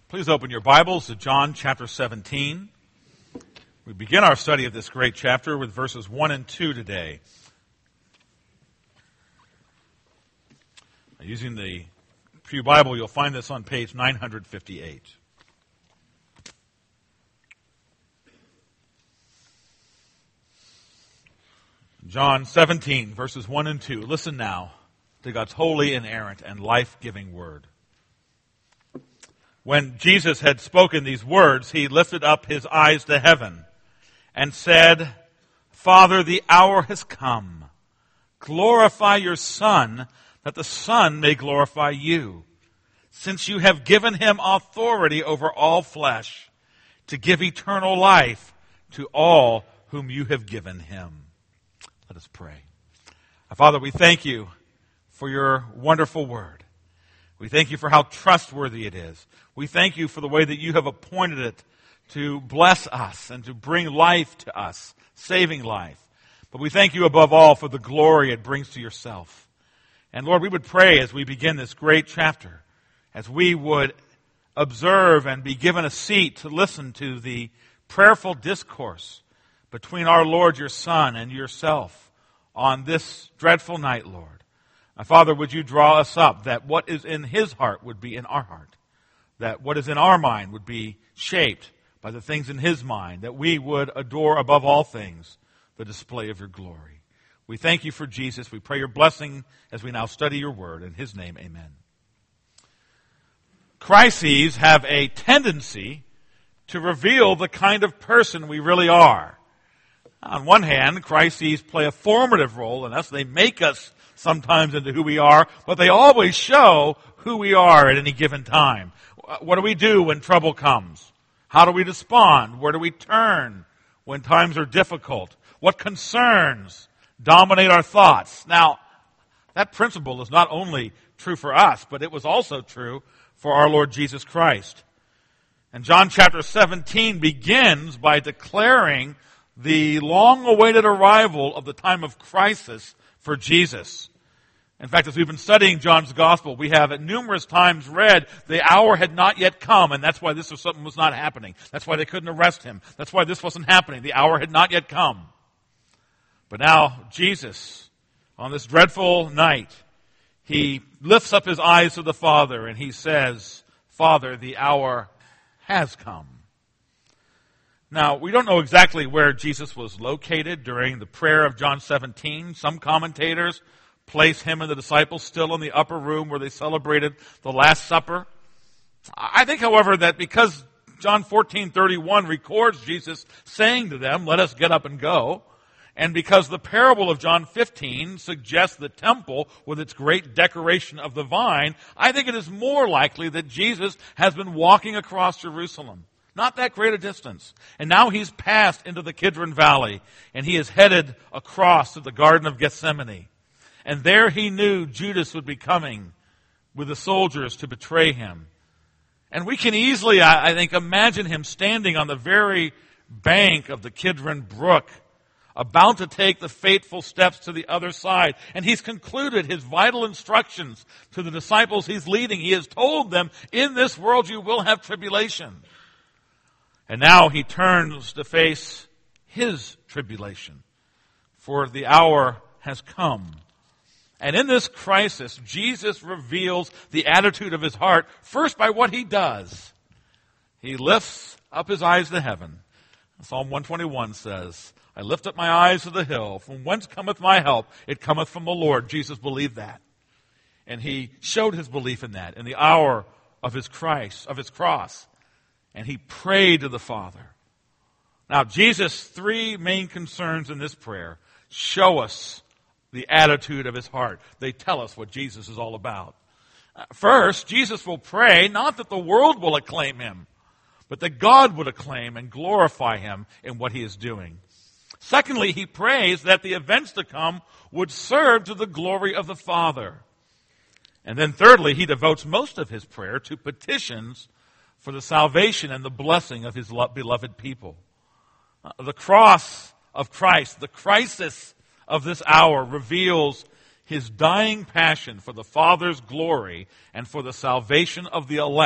Please open your Bibles to John chapter 17. We begin our study of this great chapter with verses 1 and 2 today. Using the Pew Bible, you'll find this on page 958. John 17, verses 1 and 2. Listen now to God's holy, inerrant, and life-giving word. When Jesus had spoken these words, he lifted up his eyes to heaven and said, Father, the hour has come. Glorify your Son, that the Son may glorify you, since you have given him authority over all flesh, to give eternal life to all whom you have given him. Let us pray. Father, we thank you for your wonderful word. We thank you for how trustworthy it is. We thank you for the way that you have appointed it to bless us and to bring life to us, saving life. But we thank you above all for the glory it brings to yourself. And Lord, we would pray as we begin this great chapter, as we would observe and be given a seat to listen to the prayerful discourse between our Lord, your Son, and yourself on this dreadful night, Lord. Father, would you draw us up that what is in his heart would be in our heart, that what is in our mind would be shaped by the things in his mind, that we would adore above all things the display of your glory. We thank you for Jesus. We pray your blessing as we now study your word. In his name, amen. Crises have a tendency to reveal the kind of person we really are. On one hand, crises play a formative role in us. They make us sometimes into who we are, but they always show who we are at any given time. What do we do when trouble comes? How do we respond? Where do we turn when times are difficult? What concerns dominate our thoughts? Now, that principle is not only true for us, but it was also true for our Lord Jesus Christ. And John chapter 17 begins by declaring the long-awaited arrival of the time of crisis for Jesus. In fact, as we've been studying John's gospel, we have at numerous times read the hour had not yet come, and that's why this or something was not happening. That's why they couldn't arrest him. That's why this wasn't happening. The hour had not yet come. But now, Jesus, on this dreadful night, he lifts up his eyes to the Father, and he says, Father, the hour has come. Now, we don't know exactly where Jesus was located during the prayer of John 17. Some commentators place him and the disciples still in the upper room where they celebrated the Last Supper. I think, however, that because John 14:31 records Jesus saying to them, let us get up and go, and because the parable of John 15 suggests the temple with its great decoration of the vine, I think it is more likely that Jesus has been walking across Jerusalem. Not that great a distance. And now he's passed into the Kidron Valley, and he is headed across to the Garden of Gethsemane. And there he knew Judas would be coming with the soldiers to betray him. And we can easily, I think, imagine him standing on the very bank of the Kidron Brook, about to take the fateful steps to the other side. And he's concluded his vital instructions to the disciples he's leading. He has told them, in this world you will have tribulation. And now he turns to face his tribulation, for the hour has come. And in this crisis, Jesus reveals the attitude of his heart, first by what he does. He lifts up his eyes to heaven. Psalm 121 says, I lift up my eyes to the hill. From whence cometh my help? It cometh from the Lord. Jesus believed that. And he showed his belief in that in the hour of his cross. And he prayed to the Father. Now, Jesus' three main concerns in this prayer show us the attitude of his heart. They tell us what Jesus is all about. First, Jesus will pray not that the world will acclaim him, but that God would acclaim and glorify him in what he is doing. Secondly, he prays that the events to come would serve to the glory of the Father. And then thirdly, he devotes most of his prayer to petitions for the salvation and the blessing of his beloved people. The cross of Christ, the crisis of this hour, reveals his dying passion for the Father's glory and for the salvation of the elect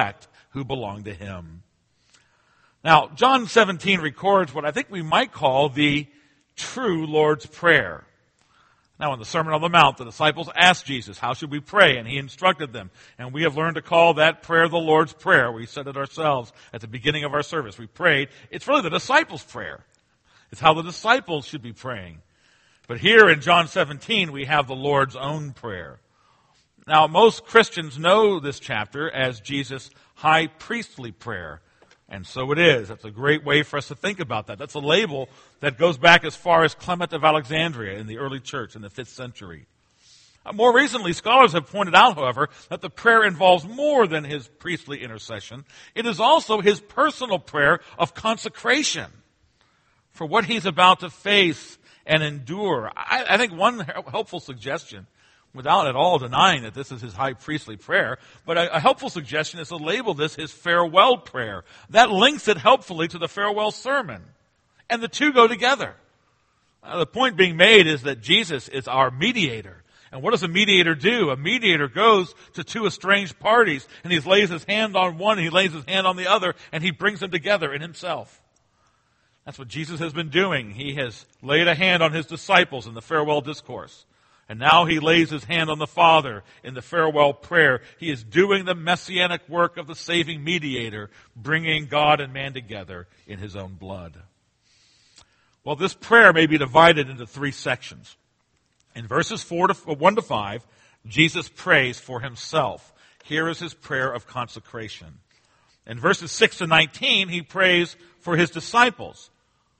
who belong to him. Now, John 17 records what I think we might call the true Lord's Prayer. Now, in the Sermon on the Mount, the disciples asked Jesus, how should we pray? And he instructed them. And we have learned to call that prayer the Lord's Prayer. We said it ourselves at the beginning of our service. We prayed. It's really the disciples' prayer. It's how the disciples should be praying. But here in John 17, we have the Lord's own prayer. Now, most Christians know this chapter as Jesus' high priestly prayer. And so it is. That's a great way for us to think about that. That's a label that goes back as far as Clement of Alexandria in the early church in the 5th century. More recently, scholars have pointed out, however, that the prayer involves more than his priestly intercession. It is also his personal prayer of consecration for what he's about to face and endure. I think one helpful suggestion, without at all denying that this is his high priestly prayer, but a helpful suggestion is to label this his farewell prayer. That links it helpfully to the farewell sermon. And the two go together. The point being made is that Jesus is our mediator. And what does a mediator do? A mediator goes to two estranged parties, and he lays his hand on one, and he lays his hand on the other, and he brings them together in himself. That's what Jesus has been doing. He has laid a hand on his disciples in the farewell discourse. And now he lays his hand on the Father in the farewell prayer. He is doing the messianic work of the saving mediator, bringing God and man together in his own blood. Well, this prayer may be divided into three sections. In verses 1 to 5, Jesus prays for himself. Here is his prayer of consecration. In verses 6 to 19, he prays for his disciples.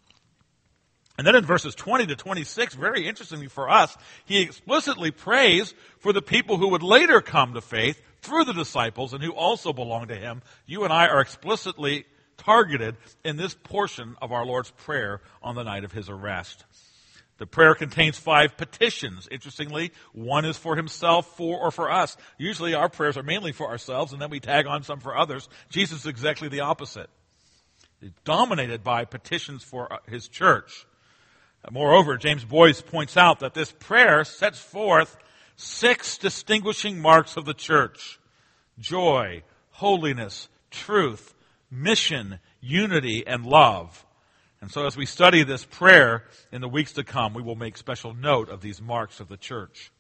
And then in verses 20 to 26, very interestingly for us, he explicitly prays for the people who would later come to faith through the disciples and who also belong to him. You and I are explicitly targeted in this portion of our Lord's Prayer on the night of his arrest. The prayer contains 5 petitions. Interestingly, one is for himself, or for us. Usually our prayers are mainly for ourselves, and then we tag on some for others. Jesus is exactly the opposite. He's dominated by petitions for his church. Moreover, James Boyce points out that this prayer sets forth 6 distinguishing marks of the church: joy, holiness, truth, mission, unity, and love. And so as we study this prayer in the weeks to come, we will make special note of these marks of the church.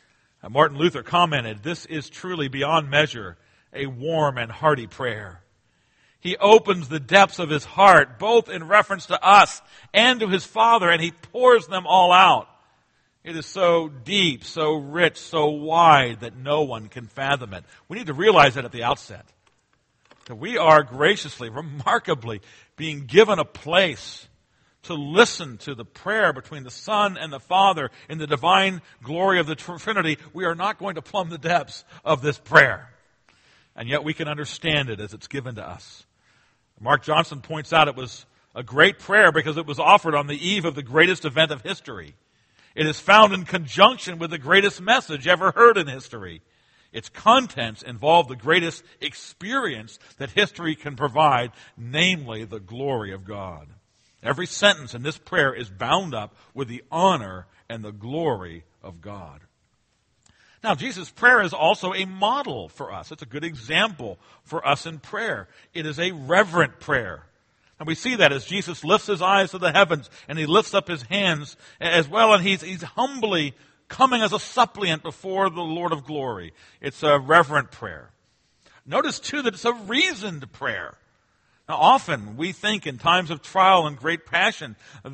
Martin Luther commented, "This is truly beyond measure a warm and hearty prayer." He opens the depths of his heart, both in reference to us and to his Father, and he pours them all out. It is so deep, so rich, so wide that no one can fathom it. We need to realize that at the outset. That we are graciously, remarkably being given a place to listen to the prayer between the Son and the Father in the divine glory of the Trinity. We are not going to plumb the depths of this prayer. And yet we can understand it as it's given to us. Mark Johnson points out it was a great prayer because it was offered on the eve of the greatest event of history. It is found in conjunction with the greatest message ever heard in history. Its contents involve the greatest experience that history can provide, namely the glory of God. Every sentence in this prayer is bound up with the honor and the glory of God. Now, Jesus' prayer is also a model for us. It's a good example for us in prayer. It is a reverent prayer. And we see that as Jesus lifts his eyes to the heavens and he lifts up his hands as well, and he's humbly coming as a suppliant before the Lord of glory. It's a reverent prayer. Notice, too, that it's a reasoned prayer. Now, often we think in times of trial and great passion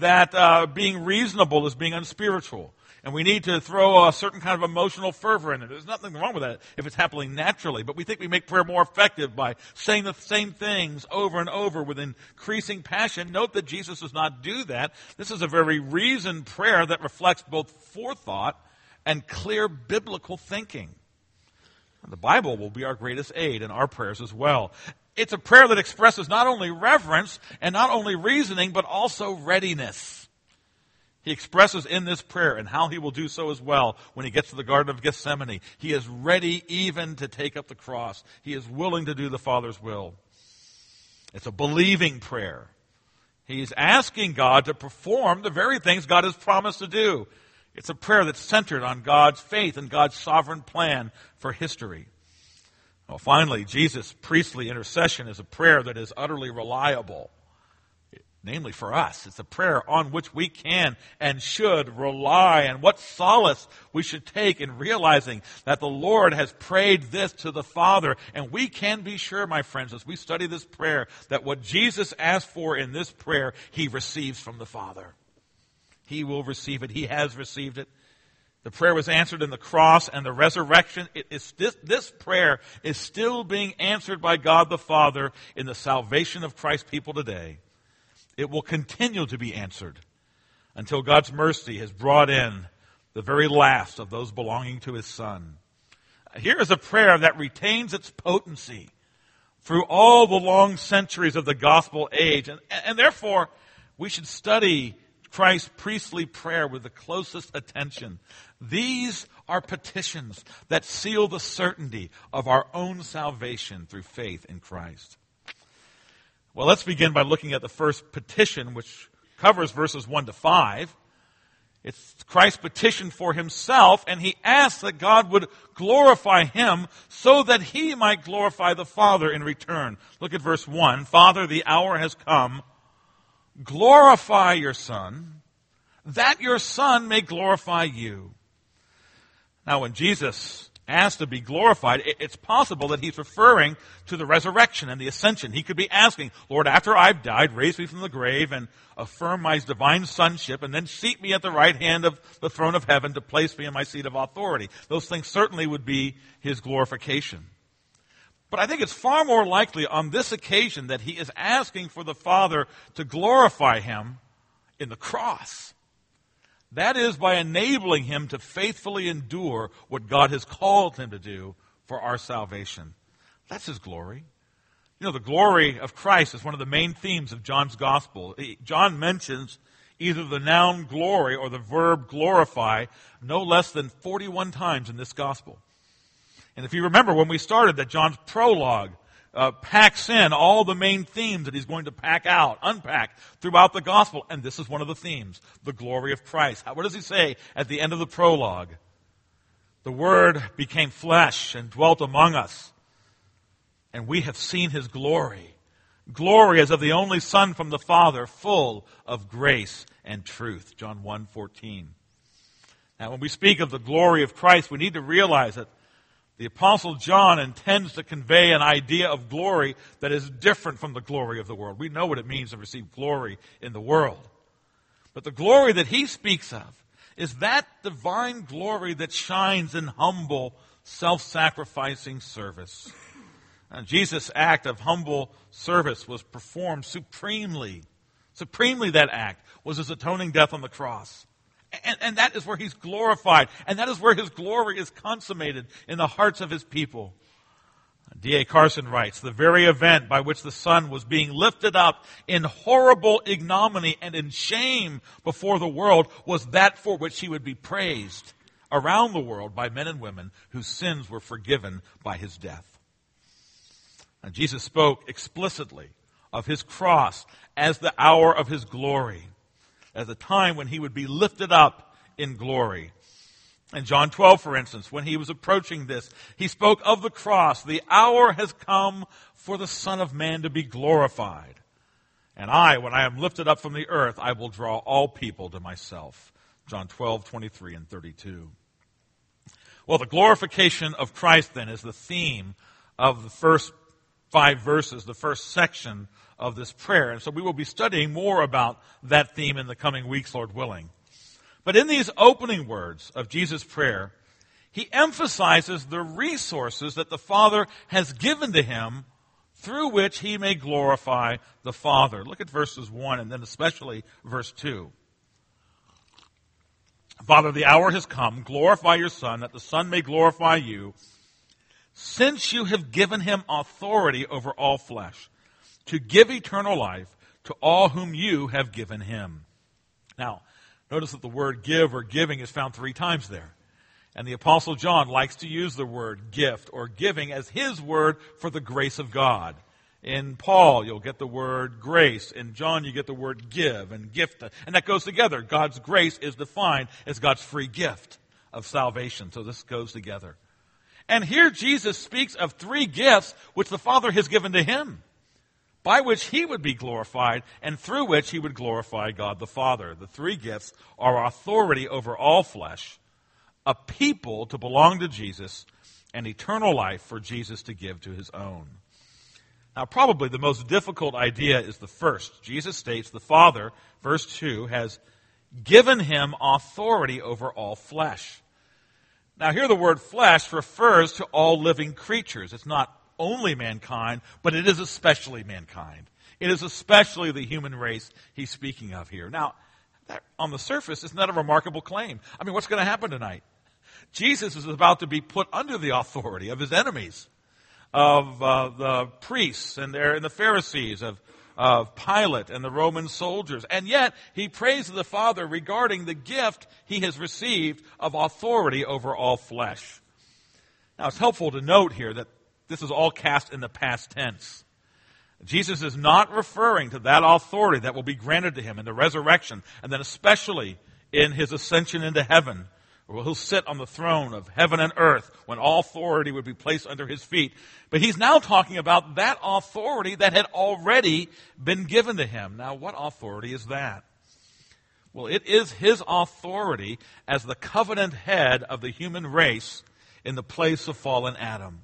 that being reasonable is being unspiritual. And we need to throw a certain kind of emotional fervor in it. There's nothing wrong with that if it's happening naturally. But we think we make prayer more effective by saying the same things over and over with increasing passion. Note that Jesus does not do that. This is a very reasoned prayer that reflects both forethought and clear biblical thinking. And the Bible will be our greatest aid in our prayers as well. It's a prayer that expresses not only reverence and not only reasoning, but also readiness. He expresses in this prayer, and how he will do so as well when he gets to the Garden of Gethsemane. He is ready even to take up the cross. He is willing to do the Father's will. It's a believing prayer. He's asking God to perform the very things God has promised to do. It's a prayer that's centered on God's faith and God's sovereign plan for history. Well, finally, Jesus' priestly intercession is a prayer that is utterly reliable. Namely for us, it's a prayer on which we can and should rely, and what solace we should take in realizing that the Lord has prayed this to the Father. And we can be sure, my friends, as we study this prayer, that what Jesus asked for in this prayer, he receives from the Father. He will receive it. He has received it. The prayer was answered in the cross and the resurrection. This prayer is still being answered by God the Father in the salvation of Christ's people today. It will continue to be answered until God's mercy has brought in the very last of those belonging to his Son. Here is a prayer that retains its potency through all the long centuries of the gospel age. And therefore, we should study Christ's priestly prayer with the closest attention. These are petitions that seal the certainty of our own salvation through faith in Christ. Well, let's begin by looking at the first petition, which covers verses 1 to 5. It's Christ's petition for himself, and he asks that God would glorify him so that he might glorify the Father in return. Look at verse 1. Father, the hour has come. Glorify your Son, that your Son may glorify you. Now, when Jesus asked to be glorified, it's possible that he's referring to the resurrection and the ascension. He could be asking, Lord, after I've died, raise me from the grave and affirm my divine sonship, and then seat me at the right hand of the throne of heaven to place me in my seat of authority. Those things certainly would be his glorification. But I think it's far more likely on this occasion that he is asking for the Father to glorify him in the cross. That is, by enabling him to faithfully endure what God has called him to do for our salvation. That's his glory. You know, the glory of Christ is one of the main themes of John's gospel. John mentions either the noun glory or the verb glorify no less than 41 times in this gospel. And if you remember when we started that John's prologue packs in all the main themes that he's going to unpack throughout the gospel. And this is one of the themes, the glory of Christ. What does he say at the end of the prologue? The Word became flesh and dwelt among us, and we have seen his glory. Glory as of the only Son from the Father, full of grace and truth. John 1:14. Now, when we speak of the glory of Christ, we need to realize that the Apostle John intends to convey an idea of glory that is different from the glory of the world. We know what it means to receive glory in the world. But the glory that he speaks of is that divine glory that shines in humble, self-sacrificing service. And Jesus' act of humble service was performed supremely. Supremely, that act was his atoning death on the cross. And that is where he's glorified. And that is where his glory is consummated in the hearts of his people. D.A. Carson writes, the very event by which the Son was being lifted up in horrible ignominy and in shame before the world was that for which he would be praised around the world by men and women whose sins were forgiven by his death. And Jesus spoke explicitly of his cross as the hour of his glory, as a time when he would be lifted up in glory. In John 12, for instance, when he was approaching this, he spoke of the cross. The hour has come for the Son of Man to be glorified. And I, when I am lifted up from the earth, I will draw all people to myself. John 12, 23 and 32. Well, the glorification of Christ, then, is the theme of the first 5 verses, the first section of this prayer. And so we will be studying more about that theme in the coming weeks, Lord willing. But in these opening words of Jesus' prayer, he emphasizes the resources that the Father has given to him through which he may glorify the Father. Look at verses 1 and then especially verse 2. Father, the hour has come. Glorify your Son, that the Son may glorify you, since you have given him authority over all flesh, to give eternal life to all whom you have given him. Now, notice that the word give or giving is found 3 times there. And the Apostle John likes to use the word gift or giving as his word for the grace of God. In Paul, you'll get the word grace. In John, you get the word give and gift. And that goes together. God's grace is defined as God's free gift of salvation. So this goes together. And here Jesus speaks of three gifts which the Father has given to him, by which he would be glorified and through which he would glorify God the Father. The three gifts are authority over all flesh, a people to belong to Jesus, and eternal life for Jesus to give to his own. Now, probably the most difficult idea is the first. Jesus states the Father, verse 2, has given him authority over all flesh. Now, here the word flesh refers to all living creatures. It's not only mankind, but it is especially mankind. It is especially the human race he's speaking of here. Now, that, on the surface, isn't that a remarkable claim? I mean, what's going to happen tonight? Jesus is about to be put under the authority of his enemies, of the priests and the Pharisees, of Pilate and the Roman soldiers. And yet, he prays to the Father regarding the gift he has received of authority over all flesh. Now, it's helpful to note here that this is all cast in the past tense. Jesus is not referring to that authority that will be granted to him in the resurrection, and then especially in his ascension into heaven, where he'll sit on the throne of heaven and earth when all authority would be placed under his feet. But he's now talking about that authority that had already been given to him. Now, what authority is that? Well, it is his authority as the covenant head of the human race in the place of fallen Adam.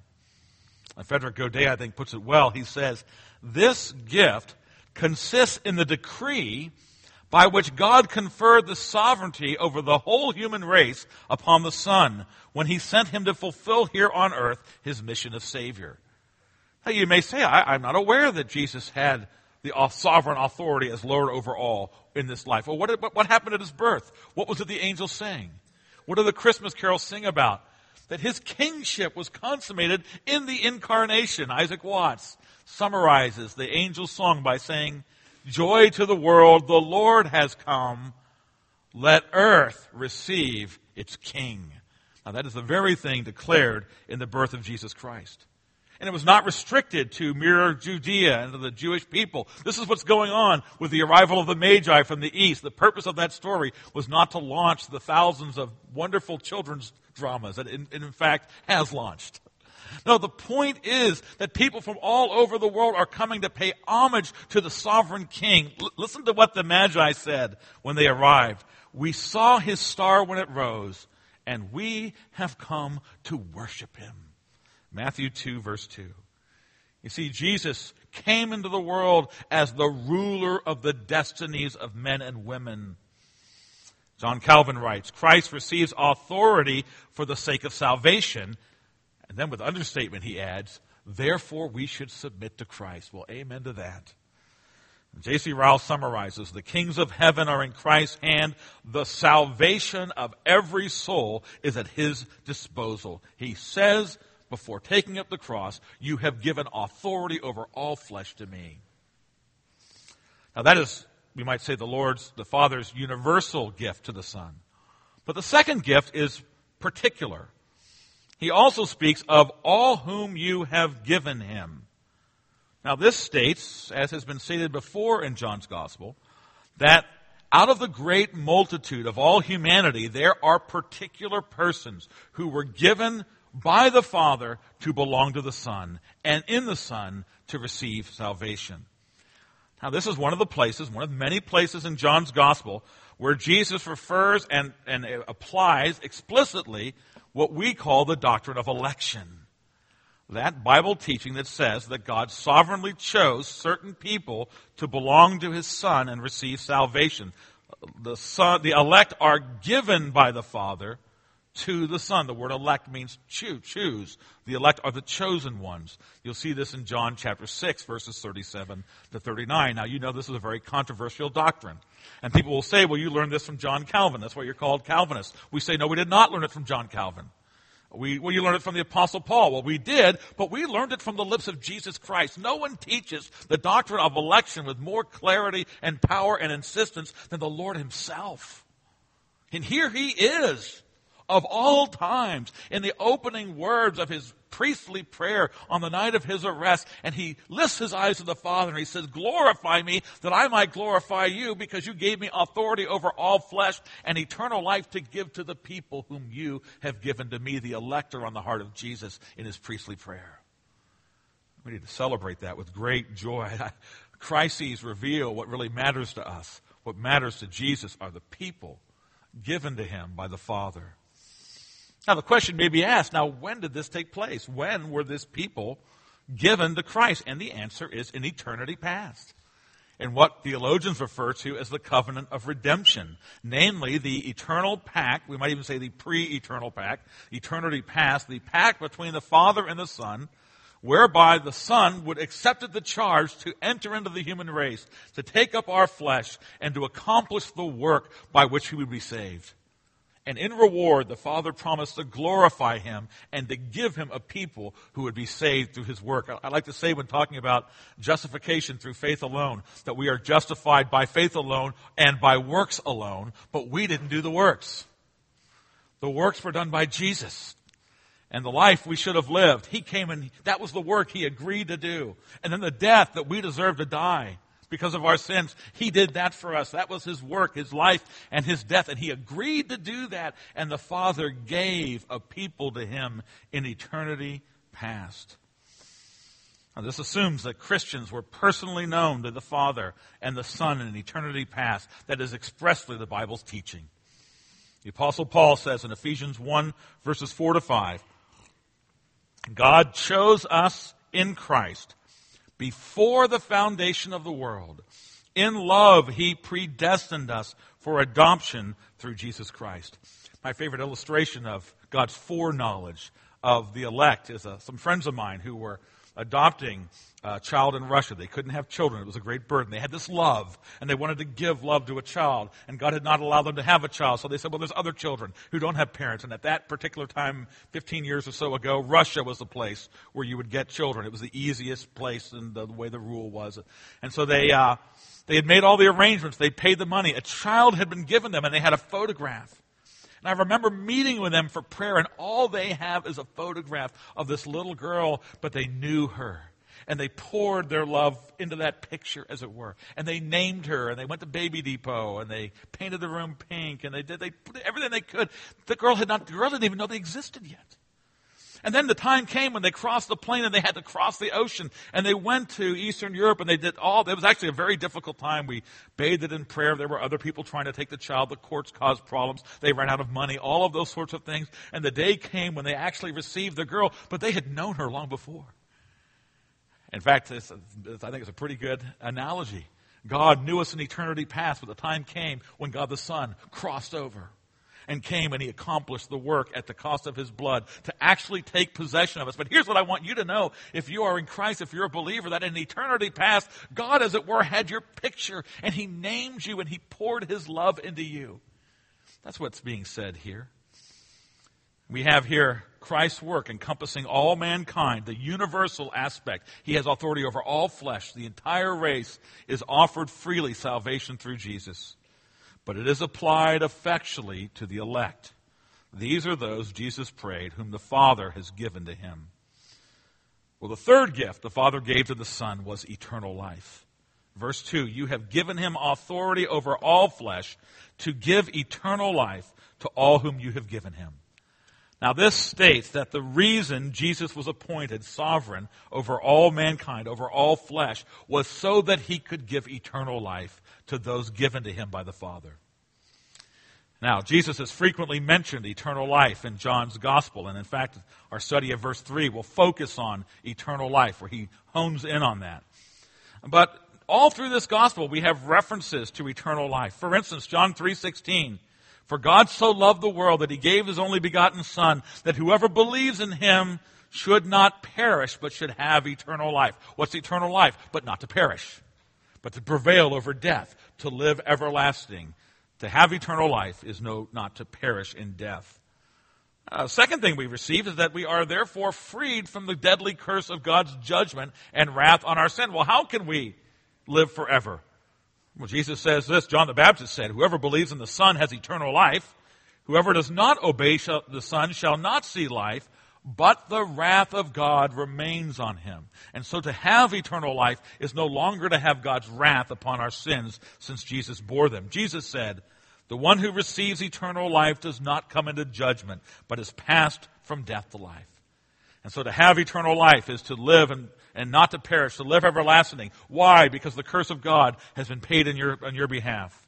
And Frederick Godet, I think, puts it well. He says, this gift consists in the decree by which God conferred the sovereignty over the whole human race upon the Son when he sent him to fulfill here on earth his mission of Savior. Now, you may say, I'm not aware that Jesus had the sovereign authority as Lord over all in this life. Well, what happened at his birth? What was it the angels sang? What do the Christmas carols sing about? That his kingship was consummated in the incarnation. Isaac Watts summarizes the angel's song by saying, joy to the world, the Lord has come. Let earth receive its king. Now that is the very thing declared in the birth of Jesus Christ. And it was not restricted to mere Judea and to the Jewish people. This is what's going on with the arrival of the Magi from the east. The purpose of that story was not to launch the thousands of wonderful children's dramas that it in fact has launched. No, the point is that people from all over the world are coming to pay homage to the sovereign king. Listen to what the Magi said when they arrived. We saw his star when it rose, and we have come to worship him. Matthew 2, verse 2. You see, Jesus came into the world as the ruler of the destinies of men and women. John Calvin writes, Christ receives authority for the sake of salvation. And then with understatement he adds, therefore we should submit to Christ. Well, amen to that. J.C. Ryle summarizes, the kings of heaven are in Christ's hand. The salvation of every soul is at his disposal. He says, before taking up the cross, you have given authority over all flesh to me. Now that is, we might say, the Father's universal gift to the Son. But the second gift is particular. He also speaks of all whom you have given him. Now this states, as has been stated before in John's Gospel, that out of the great multitude of all humanity, there are particular persons who were given by the Father to belong to the Son, and in the Son to receive salvation. Now this is one of many places in John's Gospel where Jesus refers and applies explicitly what we call the doctrine of election. That Bible teaching that says that God sovereignly chose certain people to belong to his Son and receive salvation. The elect are given by the Father to the Son. The word elect means choose. The elect are the chosen ones. You'll see this in John chapter 6, verses 37 to 39. Now, you know this is a very controversial doctrine. And people will say, well, you learned this from John Calvin. That's why you're called Calvinists. We say, no, we did not learn it from John Calvin. You learned it from the Apostle Paul. Well, we did, but we learned it from the lips of Jesus Christ. No one teaches the doctrine of election with more clarity and power and insistence than the Lord himself. And here he is, of all times, in the opening words of his priestly prayer on the night of his arrest, and he lifts his eyes to the Father and he says, glorify me that I might glorify you, because you gave me authority over all flesh and eternal life to give to the people whom you have given to me. The elect are on the heart of Jesus in his priestly prayer. We need to celebrate that with great joy. Crises reveal what really matters to us. What matters to Jesus are the people given to him by the Father. Now the question may be asked, now when did this take place? When were this people given to Christ? And the answer is in eternity past. In what theologians refer to as the covenant of redemption. Namely, the eternal pact, we might even say the pre-eternal pact, eternity past, the pact between the Father and the Son, whereby the Son would accept the charge to enter into the human race, to take up our flesh, and to accomplish the work by which we would be saved. And in reward, the Father promised to glorify him and to give him a people who would be saved through his work. I like to say when talking about justification through faith alone, that we are justified by faith alone and by works alone, but we didn't do the works. The works were done by Jesus. And the life we should have lived, he came and that was the work he agreed to do. And then the death that we deserve to die because of our sins, he did that for us. That was his work, his life, and his death. And he agreed to do that. And the Father gave a people to him in eternity past. Now, this assumes that Christians were personally known to the Father and the Son in eternity past. That is expressly the Bible's teaching. The Apostle Paul says in Ephesians 1, verses 4 to 5, God chose us in Christ before the foundation of the world. In love, he predestined us for adoption through Jesus Christ. My favorite illustration of God's foreknowledge of the elect is some friends of mine who were adopting a child in Russia. They couldn't have children. It was a great burden. They had this love, and they wanted to give love to a child, and God had not allowed them to have a child. So they said, well, there's other children who don't have parents. And at that particular time, 15 years or so ago, Russia was the place where you would get children. It was the easiest place in the way the rule was. And so they had made all the arrangements. They paid the money. A child had been given them, and they had a photograph. And I remember meeting with them for prayer, and all they have is a photograph of this little girl, but they knew her. And they poured their love into that picture, as it were. And they named her, and they went to Baby Depot, and they painted the room pink, and they did everything they could. The girl didn't even know they existed yet. And then the time came when they crossed the plane and they had to cross the ocean. And they went to Eastern Europe and it was actually a very difficult time. We bathed in prayer. There were other people trying to take the child. The courts caused problems. They ran out of money, all of those sorts of things. And the day came when they actually received the girl, but they had known her long before. In fact, I think it's a pretty good analogy. God knew us in eternity past, but the time came when God the Son crossed over and came and he accomplished the work at the cost of his blood to actually take possession of us. But here's what I want you to know. If you are in Christ, if you're a believer, that in eternity past, God, as it were, had your picture and he named you and he poured his love into you. That's what's being said here. We have here Christ's work encompassing all mankind, the universal aspect. He has authority over all flesh. The entire race is offered freely salvation through Jesus. But it is applied effectually to the elect. These are those, Jesus prayed, whom the Father has given to him. Well, the third gift the Father gave to the Son was eternal life. Verse 2, you have given him authority over all flesh to give eternal life to all whom you have given him. Now this states that the reason Jesus was appointed sovereign over all mankind, over all flesh, was so that he could give eternal life to those given to him by the Father. Now, Jesus has frequently mentioned eternal life in John's Gospel, and in fact, our study of verse 3 will focus on eternal life, where he hones in on that. But all through this Gospel, we have references to eternal life. For instance, John 3:16, for God so loved the world that he gave his only begotten Son, that whoever believes in him should not perish, but should have eternal life. What's eternal life? But not to perish, but to prevail over death, to live everlasting. To have eternal life is not to perish in death. Second thing we receive is that we are therefore freed from the deadly curse of God's judgment and wrath on our sin. Well, how can we live forever? Well, Jesus says this, John the Baptist said, whoever believes in the Son has eternal life. Whoever does not obey the Son shall not see life, but the wrath of God remains on him. And so to have eternal life is no longer to have God's wrath upon our sins, since Jesus bore them. Jesus said, "The one who receives eternal life does not come into judgment, but is passed from death to life." And so to have eternal life is to live and not to perish, to live everlasting. Why? Because the curse of God has been paid on your behalf.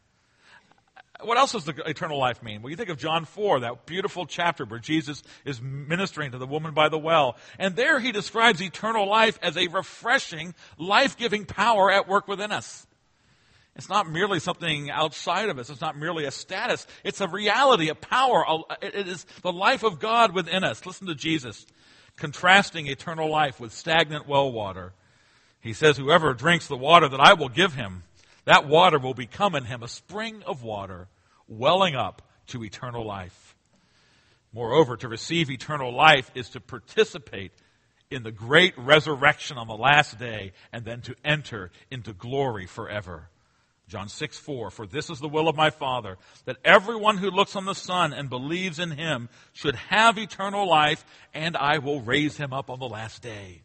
What else does the eternal life mean? Well, you think of John 4, that beautiful chapter where Jesus is ministering to the woman by the well. And there he describes eternal life as a refreshing, life-giving power at work within us. It's not merely something outside of us. It's not merely a status. It's a reality, a power. It is the life of God within us. Listen to Jesus contrasting eternal life with stagnant well water. He says, "Whoever drinks the water that I will give him, that water will become in him a spring of water, welling up to eternal life." Moreover, to receive eternal life is to participate in the great resurrection on the last day, and then to enter into glory forever. John 6:4, "For this is the will of my Father, that everyone who looks on the Son and believes in him should have eternal life, and I will raise him up on the last day."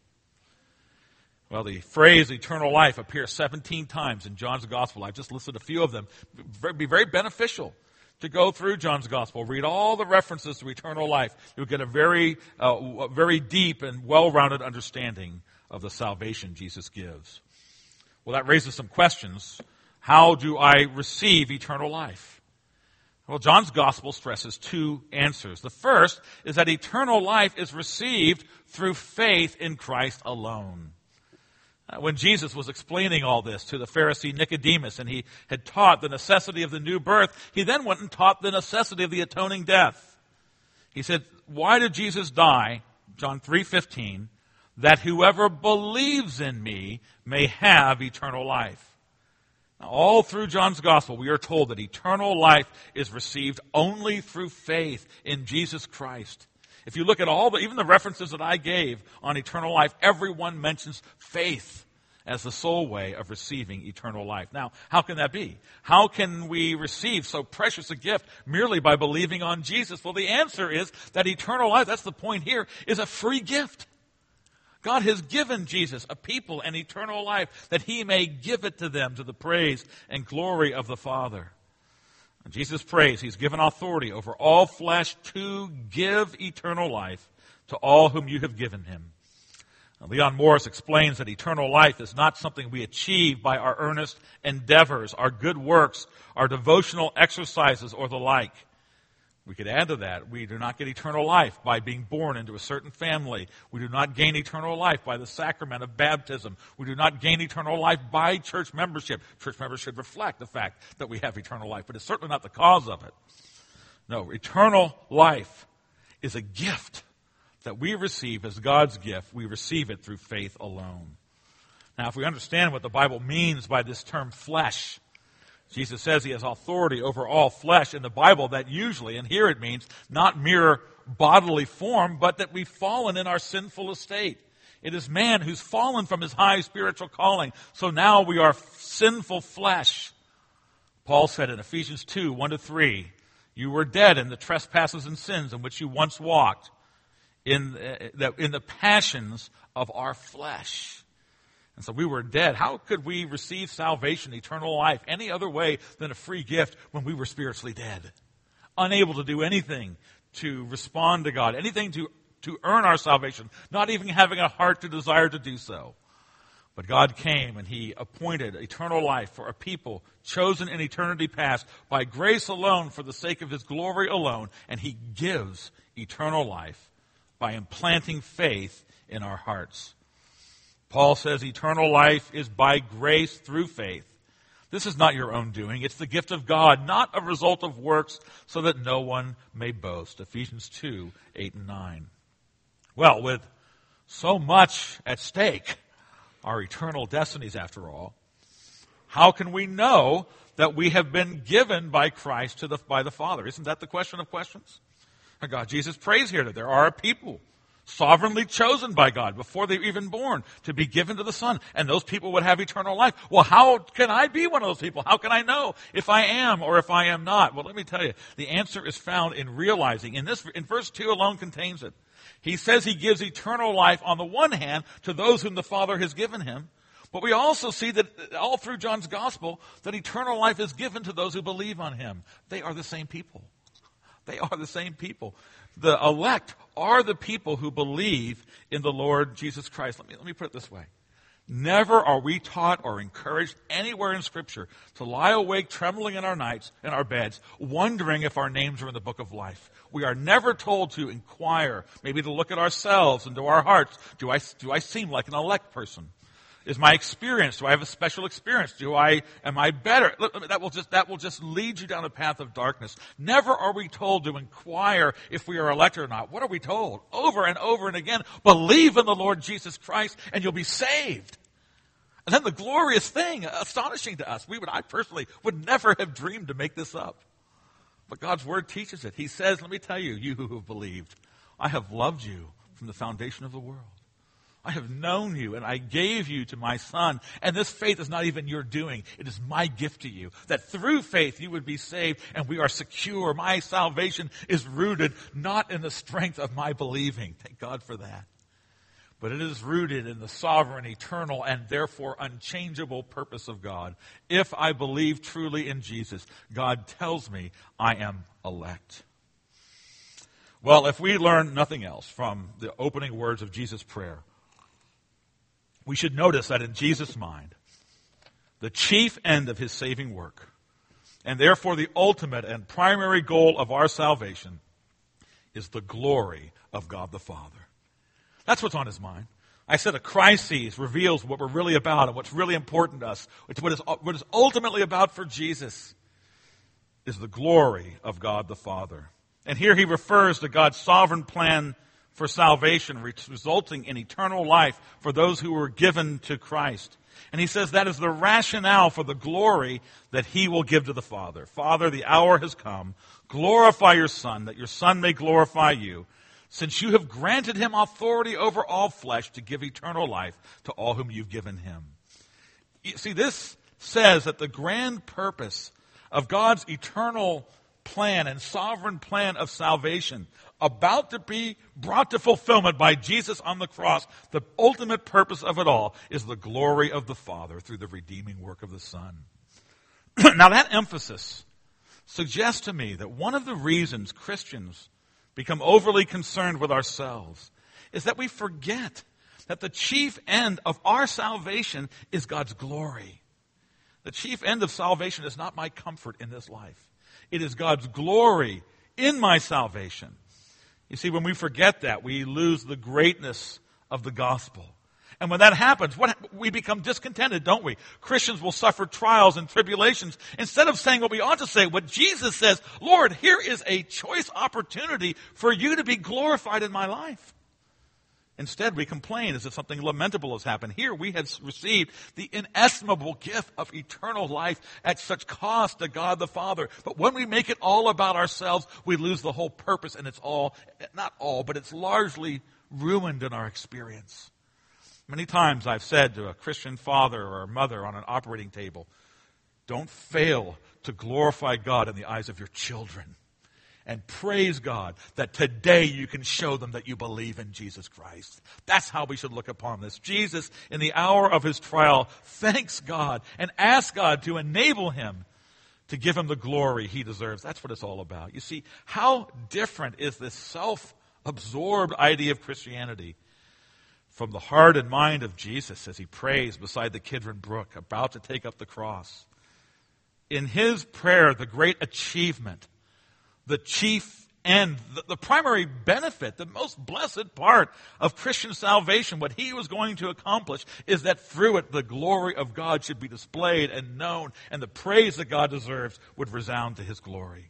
Well, the phrase eternal life appears 17 times in John's Gospel. I've just listed a few of them. It would be very beneficial to go through John's Gospel, read all the references to eternal life. You'll get a very deep and well-rounded understanding of the salvation Jesus gives. Well, that raises some questions. How do I receive eternal life? Well, John's Gospel stresses two answers. The first is that eternal life is received through faith in Christ alone. When Jesus was explaining all this to the Pharisee Nicodemus, and he had taught the necessity of the new birth, he then went and taught the necessity of the atoning death. He said, "Why did Jesus die?" John 3:15, "that whoever believes in me may have eternal life." Now, all through John's Gospel, we are told that eternal life is received only through faith in Jesus Christ. If you look at even the references that I gave on eternal life, everyone mentions faith as the sole way of receiving eternal life. Now, how can that be? How can we receive so precious a gift merely by believing on Jesus? Well, the answer is that eternal life, that's the point here, is a free gift. God has given Jesus a people and eternal life that he may give it to them to the praise and glory of the Father. Jesus prays he's given authority over all flesh to give eternal life to all whom you have given him. Now, Leon Morris explains that eternal life is not something we achieve by our earnest endeavors, our good works, our devotional exercises, or the like. We could add to that, we do not get eternal life by being born into a certain family. We do not gain eternal life by the sacrament of baptism. We do not gain eternal life by church membership. Church members should reflect the fact that we have eternal life, but it's certainly not the cause of it. No, eternal life is a gift that we receive as God's gift. We receive it through faith alone. Now, if we understand what the Bible means by this term flesh, Jesus says he has authority over all flesh in the Bible. That usually, and here it means, not mere bodily form, but that we've fallen in our sinful estate. It is man who's fallen from his high spiritual calling. So now we are sinful flesh. Paul said in Ephesians 2, 1-3, "You were dead in the trespasses and sins in which you once walked, in the passions of our flesh." And so we were dead. How could we receive salvation, eternal life, any other way than a free gift when we were spiritually dead? Unable to do anything to respond to God, anything to earn our salvation, not even having a heart to desire to do so. But God came and he appointed eternal life for a people chosen in eternity past by grace alone for the sake of his glory alone. And he gives eternal life by implanting faith in our hearts. Paul says eternal life is by grace through faith. This is not your own doing. It's the gift of God, not a result of works, so that no one may boast. Ephesians 2, 8 and 9. Well, with so much at stake, our eternal destinies after all, how can we know that we have been given by Christ by the Father? Isn't that the question of questions? God, Jesus prays here that there are a people sovereignly chosen by God before they were even born to be given to the Son, and those people would have eternal life. Well, how can I be one of those people? How can I know if I am or if I am not? Well, let me tell you, the answer is found in realizing, in verse 2 alone contains it. He says he gives eternal life on the one hand to those whom the Father has given him. But we also see that all through John's gospel, that eternal life is given to those who believe on him. They are the same people. They are the same people. The elect are the people who believe in the Lord Jesus Christ. Let me put it this way. Never are we taught or encouraged anywhere in Scripture to lie awake trembling in our nights, in our beds, wondering if our names are in the book of life. We are never told to inquire, maybe to look at ourselves and to our hearts. Do I seem like an elect person? Is my experience, do I have a special experience? Am I better? That will just lead you down a path of darkness. Never are we told to inquire if we are elect or not. What are we told? Over and over and again, believe in the Lord Jesus Christ and you'll be saved. And then the glorious thing, astonishing to us, I personally would never have dreamed to make this up. But God's Word teaches it. He says, let me tell you, you who have believed, I have loved you from the foundation of the world. I have known you, and I gave you to my Son. And this faith is not even your doing. It is my gift to you, that through faith you would be saved, and we are secure. My salvation is rooted not in the strength of my believing. Thank God for that. But it is rooted in the sovereign, eternal, and therefore unchangeable purpose of God. If I believe truly in Jesus, God tells me I am elect. Well, if we learn nothing else from the opening words of Jesus' prayer, we should notice that in Jesus' mind, the chief end of his saving work, and therefore the ultimate and primary goal of our salvation, is the glory of God the Father. That's what's on his mind. I said a crisis reveals what we're really about and what's really important to us. It's what is ultimately about for Jesus is the glory of God the Father. And here he refers to God's sovereign plan for salvation, resulting in eternal life for those who were given to Christ. And he says that is the rationale for the glory that he will give to the Father. Father, the hour has come. Glorify your Son, that your Son may glorify you, since you have granted him authority over all flesh to give eternal life to all whom you've given him. You see, this says that the grand purpose of God's eternal plan and sovereign plan of salvation, about to be brought to fulfillment by Jesus on the cross, the ultimate purpose of it all is the glory of the Father through the redeeming work of the Son. Now that emphasis suggests to me that one of the reasons Christians become overly concerned with ourselves is that we forget that the chief end of our salvation is God's glory. The chief end of salvation is not my comfort in this life. It is God's glory in my salvation. You see, when we forget that, we lose the greatness of the gospel. And when that happens, we become discontented, don't we? Christians will suffer trials and tribulations. Instead of saying what we ought to say, what Jesus says, Lord, here is a choice opportunity for you to be glorified in my life. Instead, we complain as if something lamentable has happened. Here we have received the inestimable gift of eternal life at such cost to God the Father. But when we make it all about ourselves, we lose the whole purpose, and it's it's largely ruined in our experience. Many times I've said to a Christian father or mother on an operating table, don't fail to glorify God in the eyes of your children. And praise God that today you can show them that you believe in Jesus Christ. That's how we should look upon this. Jesus, in the hour of his trial, thanks God and asks God to enable him to give him the glory he deserves. That's what it's all about. You see, how different is this self-absorbed idea of Christianity from the heart and mind of Jesus as he prays beside the Kidron Brook, about to take up the cross. In his prayer, the great achievement, the chief end, the primary benefit, the most blessed part of Christian salvation, what he was going to accomplish, is that through it the glory of God should be displayed and known, and the praise that God deserves would resound to his glory.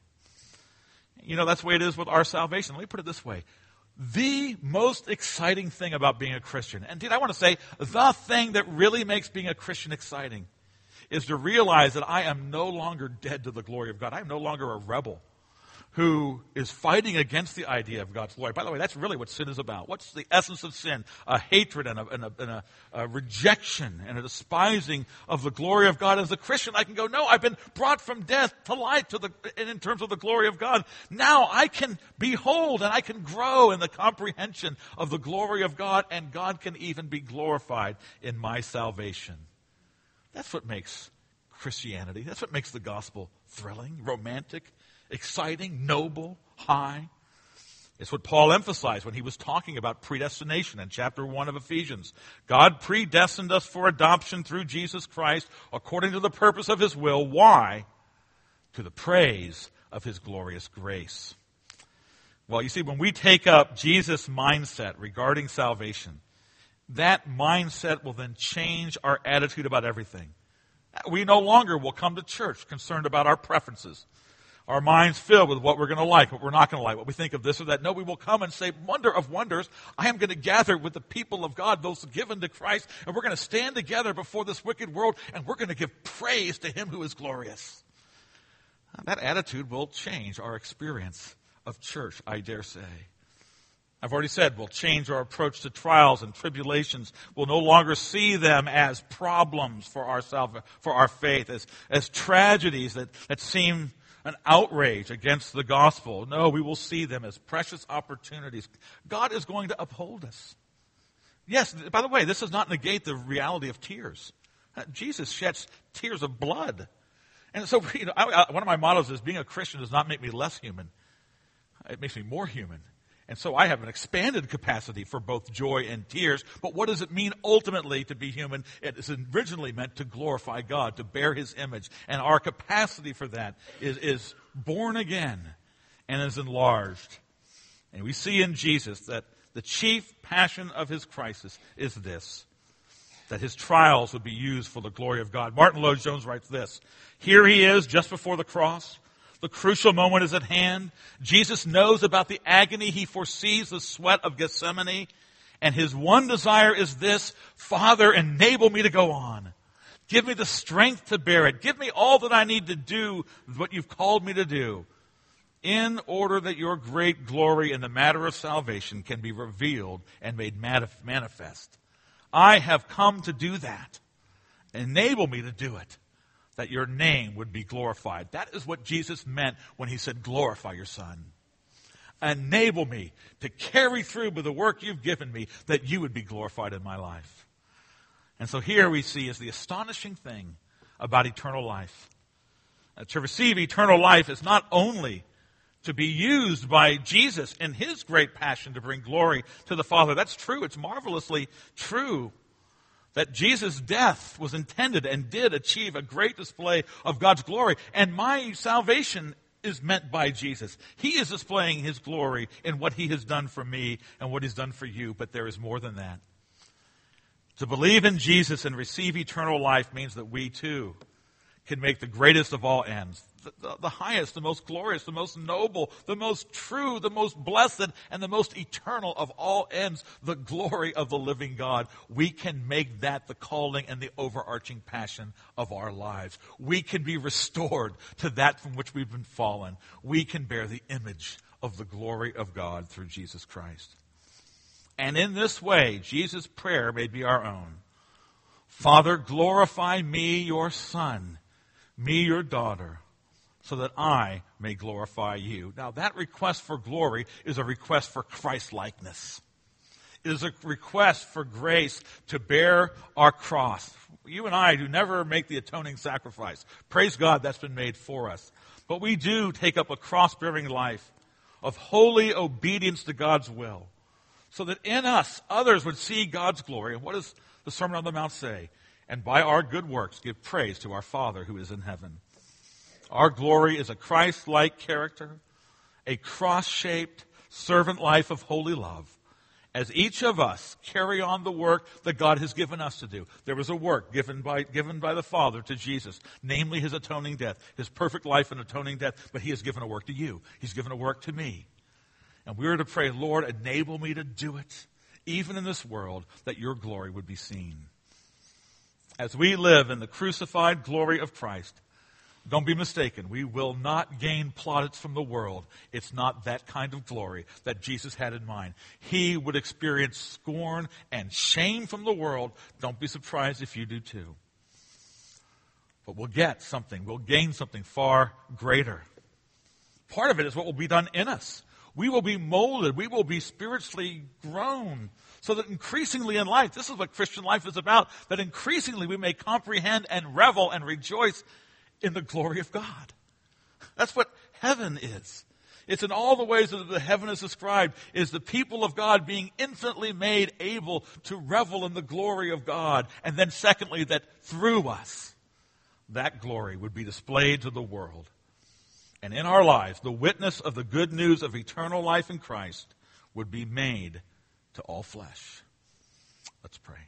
You know, that's the way it is with our salvation. Let me put it this way. The most exciting thing about being a Christian, and indeed I want to say the thing that really makes being a Christian exciting, is to realize that I am no longer dead to the glory of God. I am no longer a rebel who is fighting against the idea of God's glory. By the way, that's really what sin is about. What's the essence of sin? A hatred and a rejection and a despising of the glory of God. As a Christian, I can go, no, I've been brought from death to life in terms of the glory of God. Now I can behold and I can grow in the comprehension of the glory of God, and God can even be glorified in my salvation. That's what makes Christianity, that's what makes the gospel thrilling, romantic, exciting, noble, high. It's what Paul emphasized when he was talking about predestination in chapter 1 of Ephesians. God predestined us for adoption through Jesus Christ according to the purpose of his will. Why? To the praise of his glorious grace. Well, you see, when we take up Jesus' mindset regarding salvation, that mindset will then change our attitude about everything. We no longer will come to church concerned about our preferences. Our minds filled with what we're going to like, what we're not going to like, what we think of this or that. No, we will come and say, wonder of wonders, I am going to gather with the people of God, those given to Christ, and we're going to stand together before this wicked world, and we're going to give praise to him who is glorious. That attitude will change our experience of church, I dare say. I've already said we'll change our approach to trials and tribulations. We'll no longer see them as problems for our faith, as tragedies that seem an outrage against the gospel. No, we will see them as precious opportunities. God is going to uphold us. Yes, by the way, this does not negate the reality of tears. Jesus sheds tears of blood. And so, one of my mottos is being a Christian does not make me less human. It makes me more human. And so I have an expanded capacity for both joy and tears. But what does it mean ultimately to be human? It is originally meant to glorify God, to bear his image. And our capacity for that is born again and is enlarged. And we see in Jesus that the chief passion of his crisis is this, that his trials would be used for the glory of God. Martin Lloyd-Jones writes this: here he is just before the cross. The crucial moment is at hand. Jesus knows about the agony. He foresees the sweat of Gethsemane. And his one desire is this: Father, enable me to go on. Give me the strength to bear it. Give me all that I need to do what you've called me to do, in order that your great glory in the matter of salvation can be revealed and made manifest. I have come to do that. Enable me to do it, that your name would be glorified. That is what Jesus meant when he said, glorify your Son. Enable me to carry through with the work you've given me, that you would be glorified in my life. And so here we see is the astonishing thing about eternal life. To receive eternal life is not only to be used by Jesus in his great passion to bring glory to the Father. That's true. It's marvelously true that Jesus' death was intended and did achieve a great display of God's glory. And my salvation is meant by Jesus. He is displaying his glory in what he has done for me and what he's done for you. But there is more than that. To believe in Jesus and receive eternal life means that we too can make the greatest of all ends, the highest, the most glorious, the most noble, the most true, the most blessed, and the most eternal of all ends, the glory of the living God. We can make that the calling and the overarching passion of our lives. We can be restored to that from which we've been fallen. We can bear the image of the glory of God through Jesus Christ. And in this way, Jesus' prayer may be our own. Father, glorify me, your Son, me, your daughter, so that I may glorify you. Now, that request for glory is a request for Christ-likeness. It is a request for grace to bear our cross. You and I do never make the atoning sacrifice. Praise God, that's been made for us. But we do take up a cross-bearing life of holy obedience to God's will, so that in us, others would see God's glory. And what does the Sermon on the Mount say? And by our good works give praise to our Father who is in heaven. Our glory is a Christ-like character, a cross-shaped servant life of holy love, as each of us carry on the work that God has given us to do. There was a work given by the Father to Jesus, namely his atoning death, his perfect life and atoning death, but he has given a work to you. He's given a work to me. And we are to pray, Lord, enable me to do it, even in this world, that your glory would be seen. As we live in the crucified glory of Christ, Don't be mistaken. We will not gain plaudits from the world. It's not that kind of glory that Jesus had in mind. He would experience scorn and shame from the world. Don't be surprised if you do too. But we'll get something. We'll gain something far greater. Part of it is what will be done in us. We will be molded. We will be spiritually grown so that increasingly in life, this is what Christian life is about, that increasingly we may comprehend and revel and rejoice in the glory of God. That's what heaven is. It's in all the ways that the heaven is described, is the people of God being infinitely made able to revel in the glory of God. And then secondly, that through us, that glory would be displayed to the world. And in our lives, the witness of the good news of eternal life in Christ would be made to all flesh. Let's pray.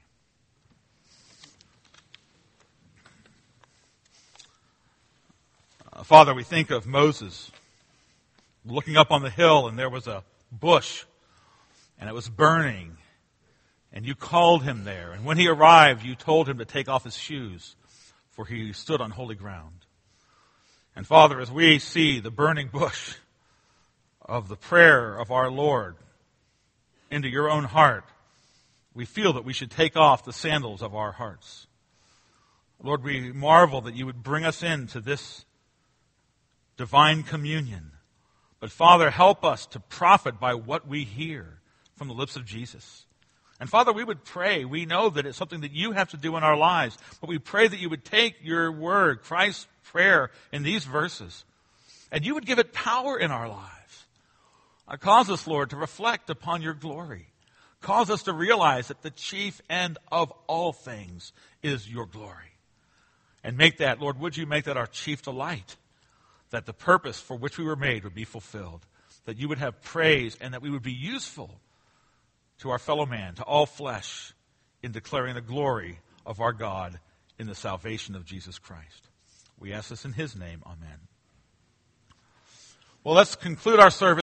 Father, we think of Moses looking up on the hill, and there was a bush, and it was burning, and you called him there. And when he arrived, you told him to take off his shoes, for he stood on holy ground. And Father, as we see the burning bush of the prayer of our Lord into your own heart, we feel that we should take off the sandals of our hearts. Lord, we marvel that you would bring us into this divine communion. But Father, help us to profit by what we hear from the lips of Jesus. And Father, we would pray. We know that it's something that you have to do in our lives. But we pray that you would take your word, Christ's prayer in these verses, and you would give it power in our lives. Cause us, Lord, to reflect upon your glory. Cause us to realize that the chief end of all things is your glory. And make that, Lord, would you make that our chief delight? That the purpose for which we were made would be fulfilled. That you would have praise and that we would be useful to our fellow man, to all flesh, in declaring the glory of our God in the salvation of Jesus Christ. We ask this in his name. Amen. Well, let's conclude our service.